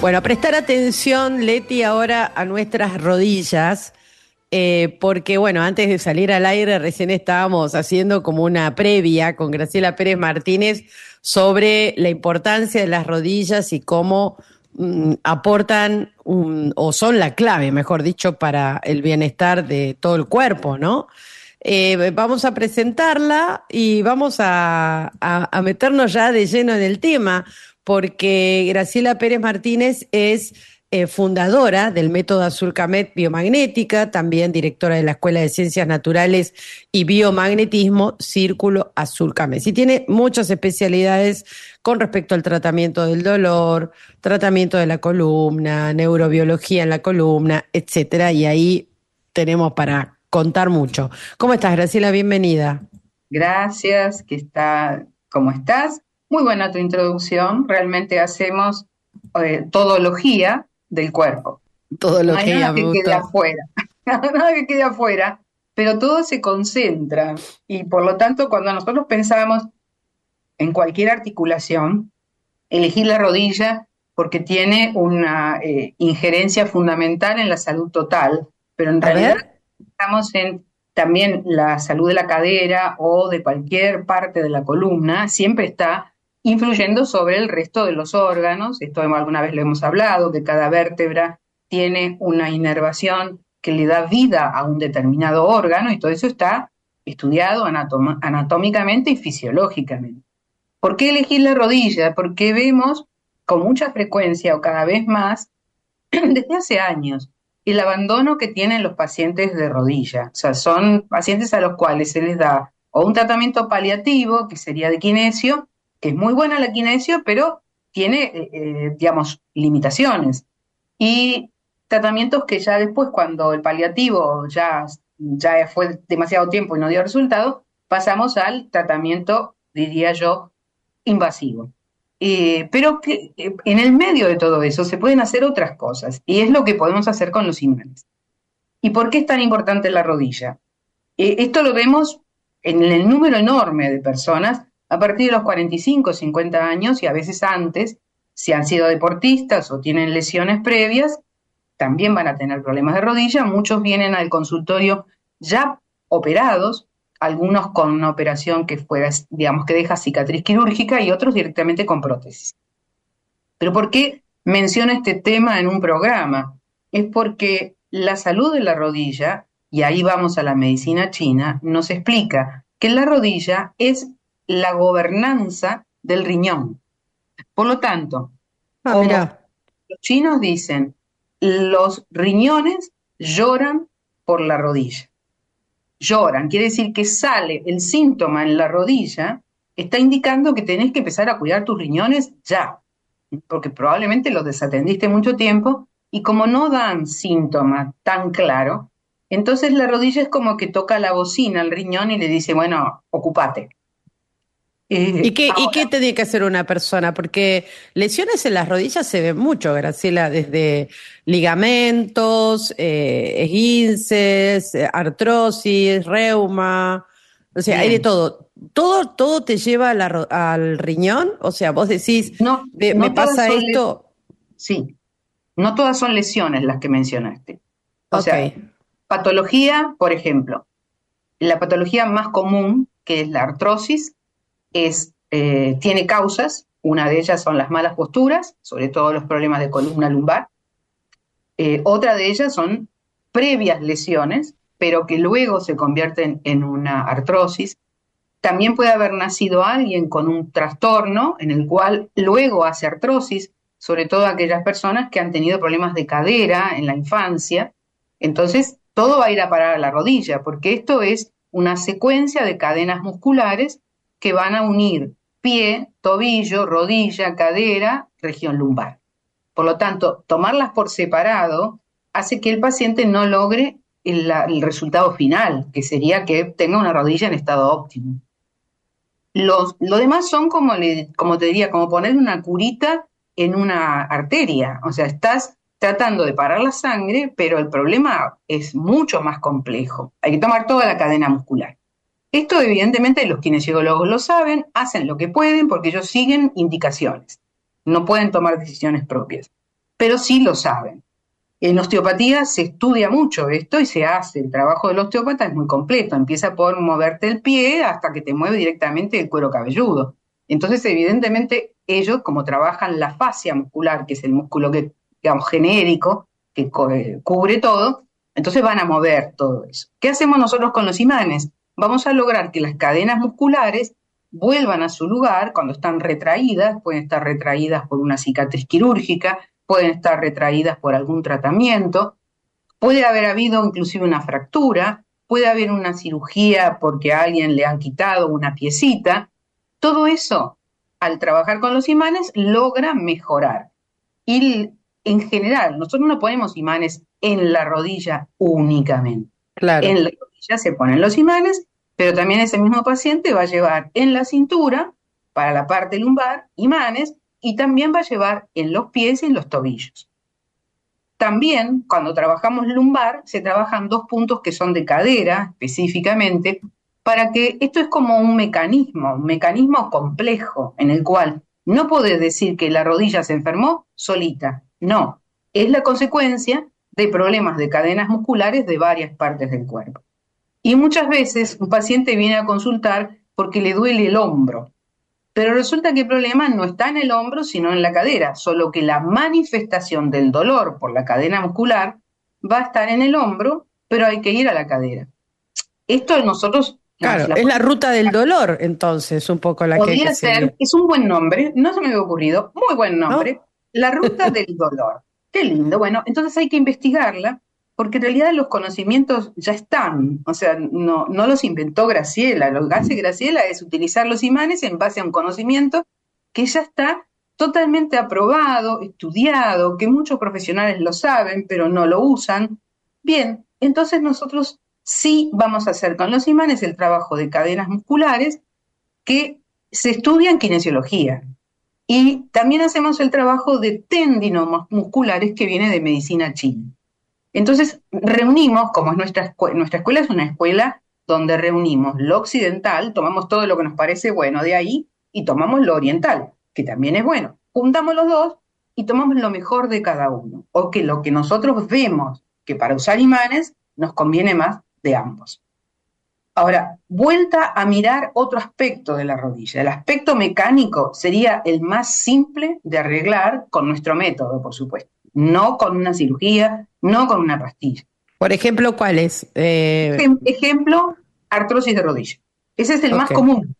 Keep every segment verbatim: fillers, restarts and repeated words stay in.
Bueno, prestar atención, Leti, ahora a nuestras rodillas, eh, porque bueno, antes de salir al aire recién estábamos haciendo como una previa con Graciela Pérez Martínez sobre la importancia de las rodillas y cómo mm, aportan un, o son la clave, mejor dicho, para el bienestar de todo el cuerpo, ¿no? Eh, vamos a presentarla y vamos a, a, a meternos ya de lleno en el tema, porque Graciela Pérez Martínez es eh, fundadora del método Azulcamet Biomagnética, también directora de la Escuela de Ciencias Naturales y Biomagnetismo Círculo Azulcamet. Y tiene muchas especialidades con respecto al tratamiento del dolor, tratamiento de la columna, neurobiología en la columna, etcétera. Y ahí tenemos para contar mucho. ¿Cómo estás, Graciela? Bienvenida. Gracias, que está, ¿cómo estás? Muy buena tu introducción. Realmente hacemos eh, todología del cuerpo. No hay Todología, nada me que quede gustó. afuera, nada que quede afuera, pero todo se concentra. Y por lo tanto, cuando nosotros pensamos en cualquier articulación, elegir la rodilla porque tiene una eh, injerencia fundamental en la salud total, pero en A realidad ver. estamos en también la salud de la cadera o de cualquier parte de la columna, siempre está influyendo sobre el resto de los órganos. Esto alguna vez lo hemos hablado, que cada vértebra tiene una inervación que le da vida a un determinado órgano y todo eso está estudiado anatom- anatómicamente y fisiológicamente. ¿Por qué elegir la rodilla? Porque vemos con mucha frecuencia o cada vez más, desde hace años, el abandono que tienen los pacientes de rodilla. O sea, son pacientes a los cuales se les da o un tratamiento paliativo, que sería de kinesio, que es muy buena la kinesio, pero tiene, eh, eh, digamos, limitaciones. Y tratamientos que ya después, cuando el paliativo ya, ya fue demasiado tiempo y no dio resultado, pasamos al tratamiento, diría yo, invasivo. Eh, pero que, eh, en el medio de todo eso se pueden hacer otras cosas, y es lo que podemos hacer con los imanes. ¿Y por qué es tan importante la rodilla? Eh, esto lo vemos en el número enorme de personas a partir de los cuarenta y cinco, cincuenta años y a veces antes, si han sido deportistas o tienen lesiones previas, también van a tener problemas de rodilla. Muchos vienen al consultorio ya operados, algunos con una operación que fuera, digamos, que deja cicatriz quirúrgica y otros directamente con prótesis. Pero ¿por qué menciono este tema en un programa? Es porque la salud de la rodilla, y ahí vamos a la medicina china, nos explica que la rodilla es la gobernanza del riñón. Por lo tanto, Ah, como mirá. los chinos dicen, los riñones lloran por la rodilla. Lloran, quiere decir que sale el síntoma en la rodilla, está indicando que tenés que empezar a cuidar tus riñones ya, porque probablemente los desatendiste mucho tiempo y como no dan síntoma tan claro, entonces la rodilla es como que toca la bocina al riñón y le dice, bueno, ocupate. ¿Y Eh, qué, y ahora, qué tiene que hacer una persona? Porque lesiones en las rodillas se ven mucho, Graciela, desde ligamentos, eh, esguinces, eh, artrosis, reuma, o sea, hay de bien, todo. ¿Todo, todo te lleva a la ro- al riñón? O sea, vos decís, no, me, me no todas pasa son, les- esto, sí, no todas son lesiones las que mencionaste. O ok, sea, patología, por ejemplo, la patología más común, que es la artrosis, es, eh, tiene causas. Una de ellas son las malas posturas, sobre todo los problemas de columna lumbar. Eh, otra de ellas son previas lesiones, pero que luego se convierten en una artrosis. También puede haber nacido alguien con un trastorno en el cual luego hace artrosis, sobre todo aquellas personas que han tenido problemas de cadera en la infancia. Entonces, todo va a ir a parar a la rodilla, porque esto es una secuencia de cadenas musculares que van a unir pie, tobillo, rodilla, cadera, región lumbar. Por lo tanto, tomarlas por separado hace que el paciente no logre el, el resultado final, que sería que tenga una rodilla en estado óptimo. Los, lo demás son como, le, como te diría, como poner una curita en una arteria. O sea, estás tratando de parar la sangre, pero el problema es mucho más complejo. Hay que tomar toda la cadena muscular. Esto evidentemente los kinesiólogos lo saben, hacen lo que pueden porque ellos siguen indicaciones. No pueden tomar decisiones propias. pero sí lo saben. En osteopatía se estudia mucho esto y se hace. El trabajo del osteópata es muy completo. Empieza por moverte el pie hasta que te mueve directamente el cuero cabelludo. Entonces, evidentemente, ellos, como trabajan la fascia muscular, que es el músculo que, digamos, genérico, que cubre todo, entonces van a mover todo eso. ¿Qué hacemos nosotros con los imanes? Vamos a lograr que las cadenas musculares vuelvan a su lugar cuando están retraídas, pueden estar retraídas por una cicatriz quirúrgica, pueden estar retraídas por algún tratamiento, puede haber habido inclusive una fractura, puede haber una cirugía porque a alguien le han quitado una piecita. Todo eso, al trabajar con los imanes, logra mejorar. Y en general, nosotros no ponemos imanes en la rodilla únicamente. Claro. En la rodilla se ponen los imanes, pero también ese mismo paciente va a llevar en la cintura, para la parte lumbar, imanes, y también va a llevar en los pies y en los tobillos. También, cuando trabajamos lumbar, se trabajan dos puntos que son de cadera, específicamente, para que esto es como un mecanismo, un mecanismo complejo, en el cual no podés decir que la rodilla se enfermó solita. No, es la consecuencia de problemas de cadenas musculares de varias partes del cuerpo. Y muchas veces un paciente viene a consultar porque le duele el hombro. Pero resulta que el problema no está en el hombro, sino en la cadera, solo que la manifestación del dolor por la cadena muscular va a estar en el hombro, pero hay que ir a la cadera. Esto nosotros... Claro, la es la ruta del dolor, entonces, un poco la que hay que Podría ser, seguir. es un buen nombre, no se me había ocurrido, muy buen nombre, ¿No? la ruta del dolor. Qué lindo, bueno, entonces hay que investigarla, porque en realidad los conocimientos ya están, o sea, no, no los inventó Graciela, lo que hace Graciela es utilizar los imanes en base a un conocimiento que ya está totalmente aprobado, estudiado, que muchos profesionales lo saben, pero no lo usan. Bien, entonces nosotros sí vamos a hacer con los imanes el trabajo de cadenas musculares que se estudia en kinesiología. Y también hacemos el trabajo de tendinomas musculares que viene de medicina china. Entonces reunimos, como es nuestra escuela, nuestra escuela es una escuela donde reunimos lo occidental, tomamos todo lo que nos parece bueno de ahí y tomamos lo oriental, que también es bueno. Juntamos los dos y tomamos lo mejor de cada uno, o que lo que nosotros vemos que para usar imanes nos conviene más de ambos. Ahora, vuelta a mirar otro aspecto de la rodilla. El aspecto mecánico sería el más simple de arreglar con nuestro método, por supuesto. No con una cirugía, no con una pastilla. Por ejemplo, ¿cuál es? Eh... Ejemplo, artrosis de rodilla. Ese es el okay. más común,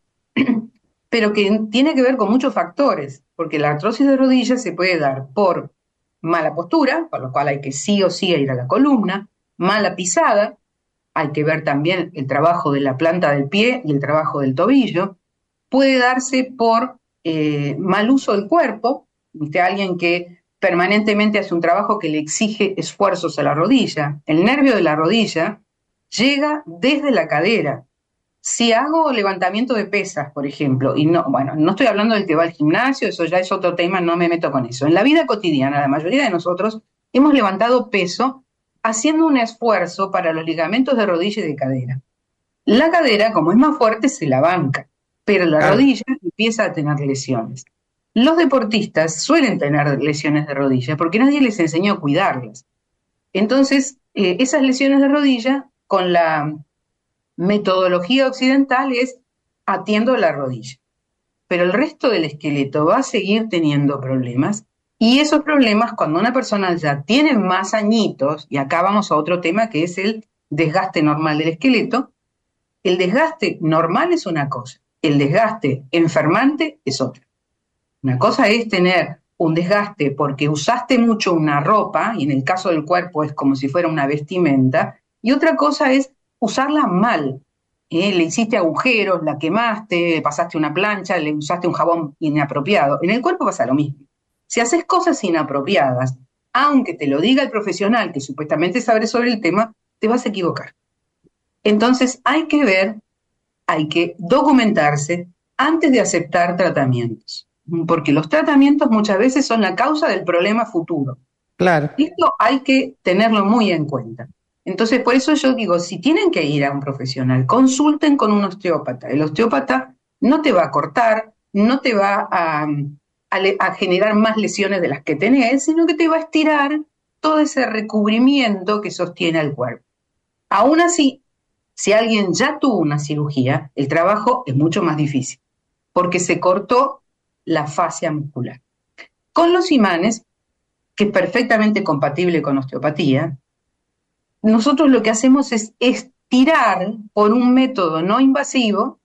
pero que tiene que ver con muchos factores, porque la artrosis de rodilla se puede dar por mala postura, por lo cual hay que sí o sí ir a la columna, mala pisada, hay que ver también el trabajo de la planta del pie y el trabajo del tobillo. Puede darse por eh, mal uso del cuerpo, ¿viste? Alguien que permanentemente hace un trabajo que le exige esfuerzos a la rodilla. El nervio de la rodilla llega desde la cadera. Si hago levantamiento de pesas, por ejemplo, y no, bueno, no estoy hablando del que va al gimnasio, eso ya es otro tema, no me meto con eso. En la vida cotidiana, la mayoría de nosotros hemos levantado peso haciendo un esfuerzo para los ligamentos de rodilla y de cadera. La cadera, como es más fuerte, se la banca, pero la ah. rodilla empieza a tener lesiones. Los deportistas suelen tener lesiones de rodilla porque nadie les enseñó a cuidarlas. Entonces, eh, esas lesiones de rodilla, con la metodología occidental, es atiendo la rodilla. Pero el resto del esqueleto va a seguir teniendo problemas. Y esos problemas, cuando una persona ya tiene más añitos, y acá vamos a otro tema que es el desgaste normal del esqueleto, el desgaste normal es una cosa, el desgaste enfermante es otra. Una cosa es tener un desgaste porque usaste mucho una ropa, y en el caso del cuerpo es como si fuera una vestimenta, y otra cosa es usarla mal. ¿Eh? Le hiciste agujeros, la quemaste, pasaste una plancha, le usaste un jabón inapropiado. En el cuerpo pasa lo mismo. Si haces cosas inapropiadas, aunque te lo diga el profesional que supuestamente sabe sobre el tema, te vas a equivocar. Entonces hay que ver, hay que documentarse antes de aceptar tratamientos, porque los tratamientos muchas veces son la causa del problema futuro. Claro. Y esto hay que tenerlo muy en cuenta. Entonces, por eso yo digo, si tienen que ir a un profesional, consulten con un osteópata. El osteópata no te va a cortar, no te va a a, le, a generar más lesiones de las que tenés, sino que te va a estirar todo ese recubrimiento que sostiene al cuerpo. Aún así, si alguien ya tuvo una cirugía, el trabajo es mucho más difícil, porque se cortó la fascia muscular. Con los imanes, que es perfectamente compatible con osteopatía, nosotros lo que hacemos es estirar por un método no invasivo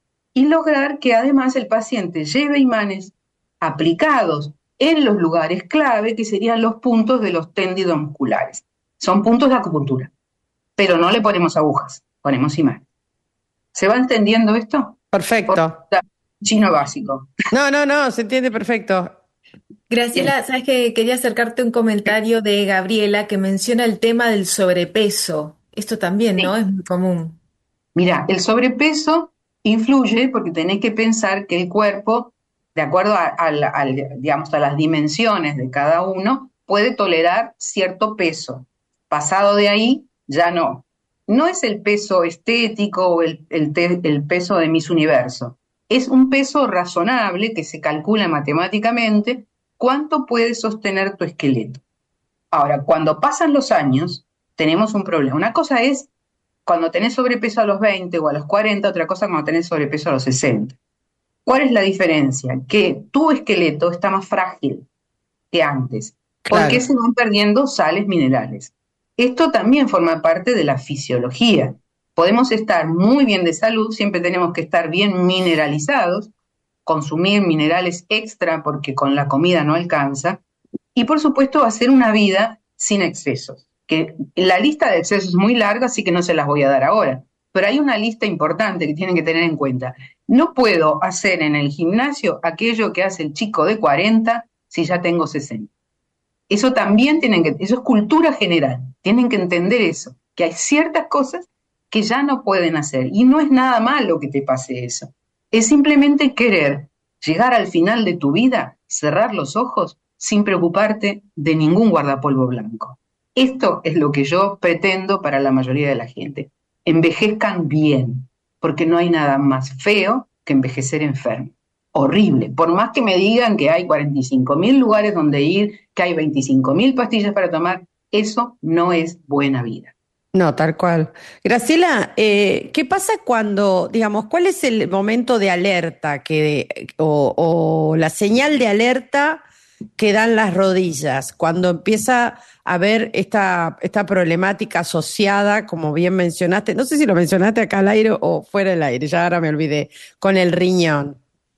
y lograr que además el paciente lleve imanes aplicados en los lugares clave, que serían los puntos de los tendidos musculares. Son puntos de acupuntura, pero no le ponemos agujas, ponemos imanes. ¿Se va entendiendo esto? Perfecto. Chino básico. No, no, no, se entiende perfecto. Graciela, Bien. sabes que quería acercarte un comentario de Gabriela que menciona el tema del sobrepeso. Esto también, Sí. ¿no? Es muy común. Mira, el sobrepeso influye porque tenés que pensar que el cuerpo, de acuerdo a, a, a, digamos, a las dimensiones de cada uno, puede tolerar cierto peso. Pasado de ahí, ya no. No es el peso estético o el, el, te, el peso de Miss Universo. Es un peso razonable que se calcula matemáticamente cuánto puede sostener tu esqueleto. Ahora, cuando pasan los años, tenemos un problema. Una cosa es cuando tenés sobrepeso a los veinte o a los cuarenta, otra cosa cuando tenés sobrepeso a los sesenta. ¿Cuál es la diferencia? Que tu esqueleto está más frágil que antes, Claro. porque se van perdiendo sales minerales. Esto también forma parte de la fisiología. Podemos estar muy bien de salud, siempre tenemos que estar bien mineralizados, consumir minerales extra porque con la comida no alcanza, y por supuesto hacer una vida sin excesos. Que la lista de excesos es muy larga, así que no se las voy a dar ahora, pero hay una lista importante que tienen que tener en cuenta. No puedo hacer en el gimnasio aquello que hace el chico de cuarenta si ya tengo sesenta. Eso también tienen que, eso es cultura general, tienen que entender eso, que hay ciertas cosas que ya no pueden hacer, y no es nada malo que te pase eso, es simplemente querer llegar al final de tu vida, cerrar los ojos sin preocuparte de ningún guardapolvo blanco. Esto es lo que yo pretendo para la mayoría de la gente. Envejezcan bien, porque no hay nada más feo que envejecer enfermo. Horrible. Por más que me digan que hay cuarenta y cinco mil lugares donde ir, que hay veinticinco mil pastillas para tomar, eso no es buena vida. No, tal cual. Graciela, eh, ¿qué pasa cuando, digamos, cuál es el momento de alerta que, o, o la señal de alerta que dan las rodillas? Cuando empieza a haber esta, esta problemática asociada, como bien mencionaste, no sé si lo mencionaste acá al aire o fuera del aire, ya ahora me olvidé, con el riñón.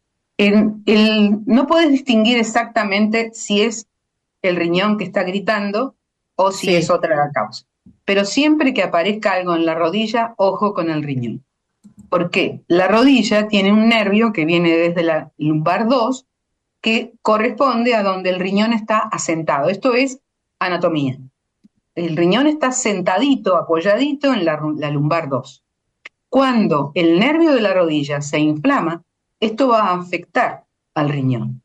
El, el, no puedes distinguir exactamente si es el riñón que está gritando o si Sí. es otra la causa. Pero siempre que aparezca algo en la rodilla, ojo con el riñón. ¿Por qué? La rodilla tiene un nervio que viene desde la lumbar dos, que corresponde a donde el riñón está asentado. Esto es anatomía. El riñón está sentadito, apoyadito en la, la lumbar dos. Cuando el nervio de la rodilla se inflama, esto va a afectar al riñón,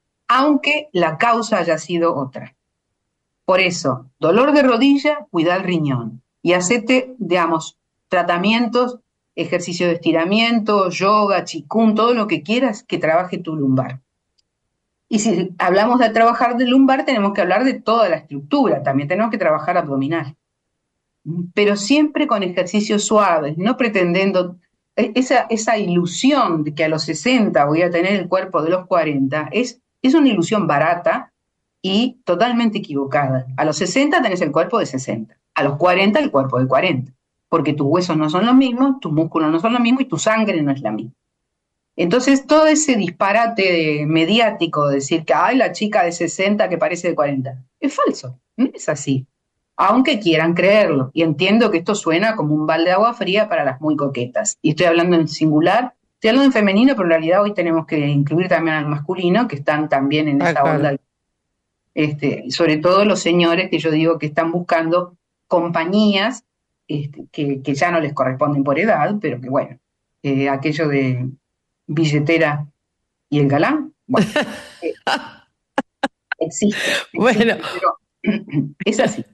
aunque la causa haya sido otra. Por eso, dolor de rodilla, cuida el riñón y hacete, digamos, tratamientos, ejercicio de estiramiento, yoga, chikun, todo lo que quieras que trabaje tu lumbar. Y si hablamos de trabajar de lumbar, tenemos que hablar de toda la estructura, también tenemos que trabajar abdominal. Pero siempre con ejercicios suaves, no pretendiendo esa, esa ilusión de que a los sesenta voy a tener el cuerpo de los cuarenta, es, es una ilusión barata y totalmente equivocada. A los sesenta tenés el cuerpo de sesenta, a los cuarenta el cuerpo de cuarenta, porque tus huesos no son los mismos, tus músculos no son los mismos y tu sangre no es la misma. Entonces todo ese disparate mediático de decir que hay la chica de sesenta que parece de cuarenta, es falso, no es así. Aunque quieran creerlo, y entiendo que esto suena como un balde de agua fría para las muy coquetas, y estoy hablando en singular, estoy hablando en femenino, pero en realidad hoy tenemos que incluir también al masculino, que están también en esa onda, este, sobre todo los señores que yo digo que están buscando compañías este, que, que ya no les corresponden por edad, pero que bueno, eh, aquello de billetera y el galán, bueno, eh, existe, existe, Bueno, pero es así.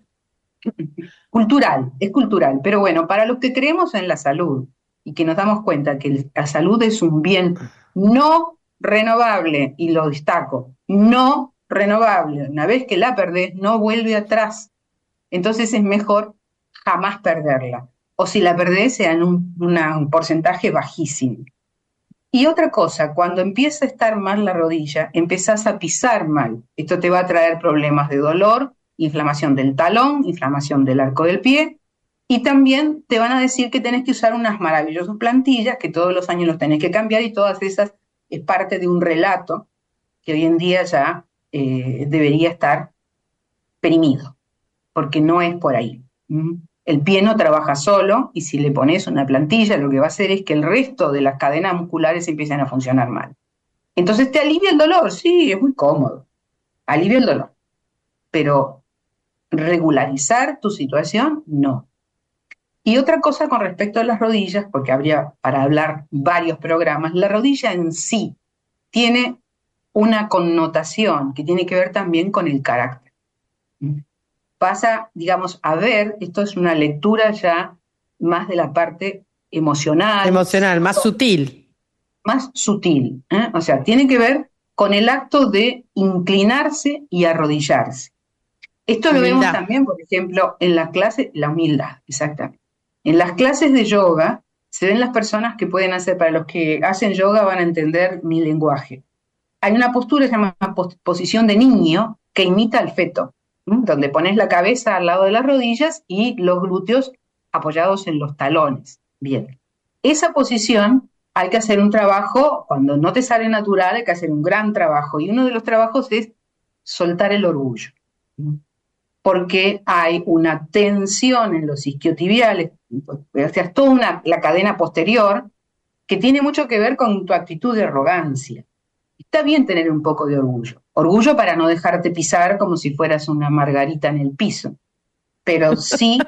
Cultural, es cultural, pero bueno, para los que creemos en la salud y que nos damos cuenta que la salud es un bien no renovable, y lo destaco, no renovable. Una vez que la perdés, no vuelve atrás. Entonces es mejor jamás perderla. O si la perdés, sea en un, una, un porcentaje bajísimo. Y otra cosa, cuando empieza a estar mal la rodilla, empezás a pisar mal. Esto te va a traer problemas de dolor, inflamación del talón, inflamación del arco del pie, y también te van a decir que tenés que usar unas maravillosas plantillas, que todos los años los tenés que cambiar, y todas esas es parte de un relato que hoy en día ya eh, debería estar perimido, porque no es por ahí. ¿Mm? El pie no trabaja solo, y si le pones una plantilla, lo que va a hacer es que el resto de las cadenas musculares empiecen a funcionar mal. Entonces te alivia el dolor, sí, es muy cómodo, alivia el dolor, pero regularizar tu situación, no. Y otra cosa con respecto a las rodillas, porque habría para hablar varios programas, la rodilla en sí tiene una connotación que tiene que ver también con el carácter. Pasa, digamos, a ver, esto es una lectura ya más de la parte emocional. Emocional, más sutil. Más sutil, ¿eh? O sea, tiene que ver con el acto de inclinarse y arrodillarse. Esto lo vemos también, por ejemplo, en las clases, la humildad, exactamente. En las clases de yoga se ven las personas que pueden hacer, para los que hacen yoga van a entender mi lenguaje. Hay una postura que se llama posición de niño que imita al feto, ¿sí? Donde pones la cabeza al lado de las rodillas y los glúteos apoyados en los talones. Bien. Esa posición hay que hacer un trabajo, cuando no te sale natural hay que hacer un gran trabajo, y uno de los trabajos es soltar el orgullo, porque hay una tensión en los isquiotibiales, o sea, toda una, la cadena posterior, que tiene mucho que ver con tu actitud de arrogancia. Está bien tener un poco de orgullo, orgullo para no dejarte pisar como si fueras una margarita en el piso, pero sí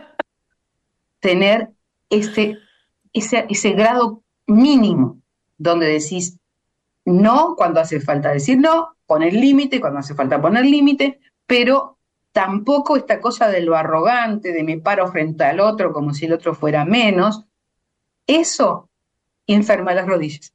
tener ese, ese, ese grado mínimo donde decís no cuando hace falta decir no, poner límite cuando hace falta poner límite, pero tampoco esta cosa de lo arrogante, de me paro frente al otro como si el otro fuera menos. Eso enferma las rodillas.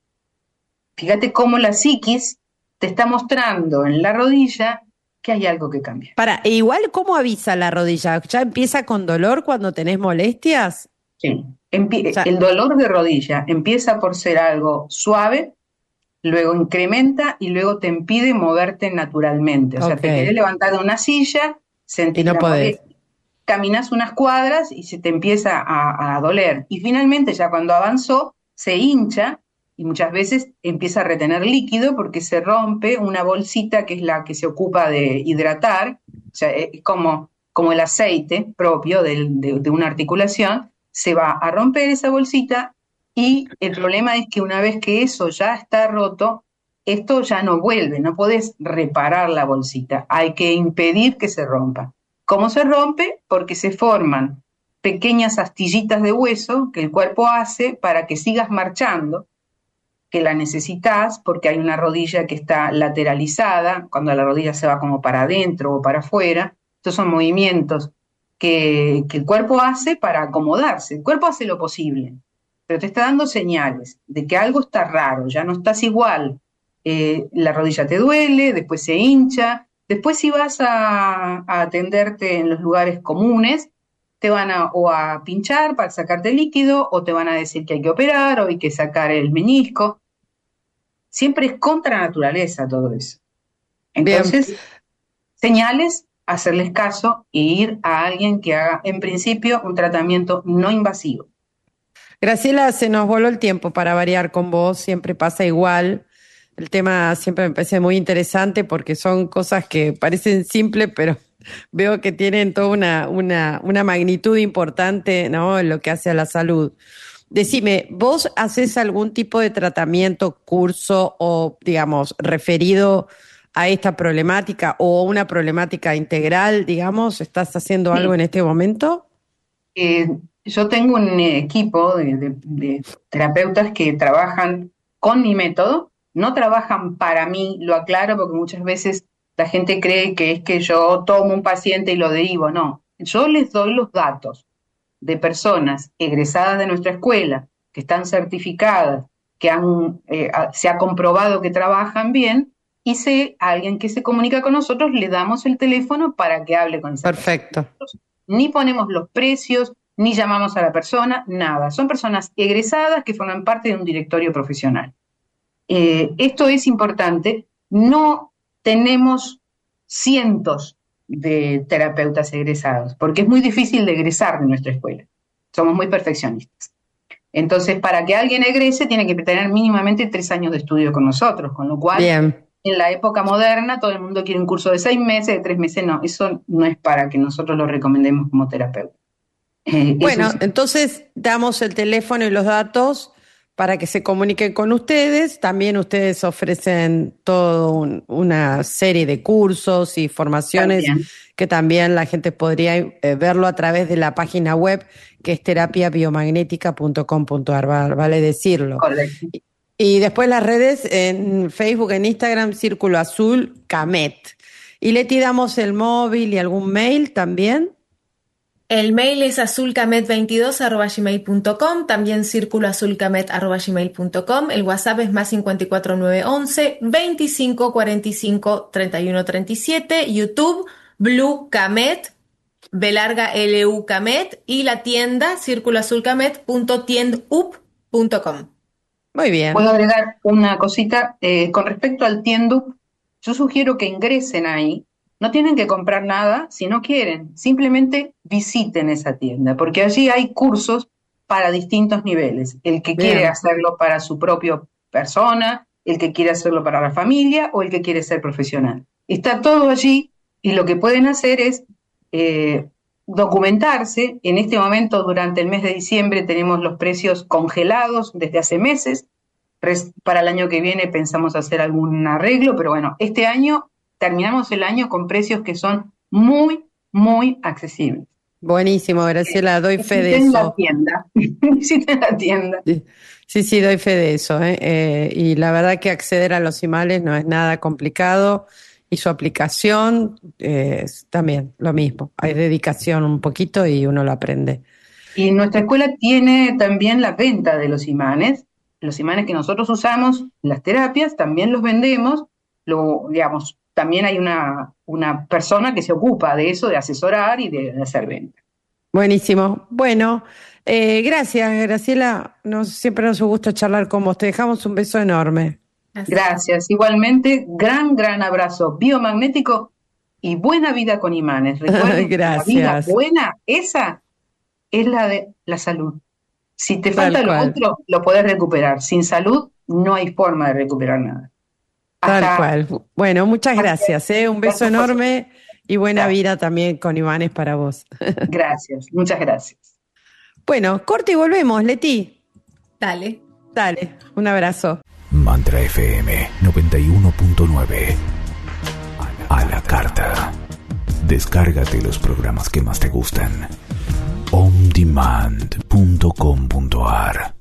Fíjate cómo la psiquis te está mostrando en la rodilla que hay algo que cambiar. Para, e igual, ¿cómo avisa la rodilla? ¿Ya empieza con dolor cuando tenés molestias? Sí. Empie- O sea, el dolor de rodilla empieza por ser algo suave, luego incrementa y luego te impide moverte naturalmente. O sea, ok. te querés levantar de una silla, sentís Y no la podés. molestia, caminas unas cuadras y se te empieza a, a doler. Y finalmente, ya cuando avanzó, se hincha y muchas veces empieza a retener líquido porque se rompe una bolsita que es la que se ocupa de hidratar. O sea, es como, como el aceite propio de, de, de una articulación. Se va a romper esa bolsita, y el problema es que una vez que eso ya está roto, esto ya no vuelve, no podés reparar la bolsita, hay que impedir que se rompa. ¿Cómo se rompe? Porque se forman pequeñas astillitas de hueso que el cuerpo hace para que sigas marchando, que la necesitas porque hay una rodilla que está lateralizada, cuando la rodilla se va como para adentro o para afuera. Estos son movimientos que, que el cuerpo hace para acomodarse. El cuerpo hace lo posible, pero te está dando señales de que algo está raro, ya no estás igual. Eh, la rodilla te duele, después se hincha, después si vas a, a atenderte en los lugares comunes, te van a, o a pinchar para sacarte líquido, o te van a decir que hay que operar, o hay que sacar el menisco. Siempre es contra la naturaleza todo eso. Entonces, bien, señales, hacerles caso e ir a alguien que haga, en principio, un tratamiento no invasivo. Graciela, se nos voló el tiempo para variar con vos, siempre pasa igual. El tema siempre me parece muy interesante porque son cosas que parecen simples, pero veo que tienen toda una, una, una magnitud importante, ¿no?, en lo que hace a la salud. Decime, ¿vos haces algún tipo de tratamiento, curso o, digamos, referido a esta problemática o una problemática integral, digamos? ¿Estás haciendo Sí. algo en este momento? Eh, yo tengo un equipo de, de, de terapeutas que trabajan con mi método, no trabajan para mí, lo aclaro porque muchas veces la gente cree que es que yo tomo un paciente y lo derivo. No, yo les doy los datos de personas egresadas de nuestra escuela, que están certificadas, que han, eh, se ha comprobado que trabajan bien, y si a alguien que se comunica con nosotros le damos el teléfono para que hable con esa Perfecto. persona. Ni ponemos los precios, ni llamamos a la persona, nada. Son personas egresadas que forman parte de un directorio profesional. Eh, esto es importante. No tenemos cientos de terapeutas egresados, porque es muy difícil de egresar de nuestra escuela. Somos muy perfeccionistas. Entonces, para que alguien egrese, tiene que tener mínimamente tres años de estudio con nosotros, con lo cual, Bien. En la época moderna, todo el mundo quiere un curso de seis meses, de tres meses, no, eso no es para que nosotros lo recomendemos como terapeuta. Eh, Bueno, es... entonces damos el teléfono y los datos para que se comuniquen con ustedes. También ustedes ofrecen toda un, una serie de cursos y formaciones También. que también la gente podría eh, verlo a través de la página web, que es terapia biomagnética punto com punto a r, vale decirlo. Correcto. Y, y después las redes en Facebook, en Instagram, Círculo Azul, Camet. Y Leti, damos el móvil y algún mail también. El mail es azulcamet veintidós arroba gmail punto com, también círculoazulcamet arroba gmail punto com. El WhatsApp es más cincuenta y cuatro nueve once veinticinco cuarenta y cinco treinta y uno treinta y siete. YouTube, Blue Camet, B larga L U Camet, y la tienda círculoazulcamet punto tiendup punto com. Muy bien. Puedo agregar una cosita eh, con respecto al Tiendup. Yo sugiero que ingresen ahí. No tienen que comprar nada si no quieren, simplemente visiten esa tienda, porque allí hay cursos para distintos niveles. El que Bien. quiere hacerlo para su propia persona, el que quiere hacerlo para la familia o el que quiere ser profesional. Está todo allí y lo que pueden hacer es eh, documentarse. En este momento, durante el mes de diciembre, tenemos los precios congelados desde hace meses. Para el año que viene pensamos hacer algún arreglo, pero bueno, este año terminamos el año con precios que son muy, muy accesibles. Buenísimo, Graciela, doy fe de Visiten la eso. tienda, visiten la tienda. Sí, sí, doy fe de eso. ¿eh? Eh, y la verdad que acceder a los imales no es nada complicado y su aplicación es también lo mismo. Hay dedicación un poquito y uno lo aprende. Y nuestra escuela tiene también la venta de los imanes. Los imanes que nosotros usamos en las terapias también los vendemos. Lo, digamos, también hay una, una persona que se ocupa de eso, de asesorar y de, de hacer venta. Buenísimo. Bueno, eh, gracias, Graciela. Nos, siempre nos gusta charlar con vos. Te dejamos un beso enorme. Así. Gracias. Igualmente, gran, gran abrazo biomagnético y buena vida con imanes. Recuerden, Gracias. La vida buena, esa es la de la salud. Si te falta Tal lo cual. otro, lo podés recuperar. Sin salud, no hay forma de recuperar nada. Tal Hasta- cual. Bueno, muchas gracias. ¿eh? Un beso Gracias por- enorme y buena Gracias. vida también con imanes para vos. Gracias, muchas gracias. Bueno, corte y volvemos, Leti. Dale. Dale, un abrazo. Mantra F M noventa y uno punto nueve. A la carta. Descárgate los programas que más te gustan. on demand punto com punto a r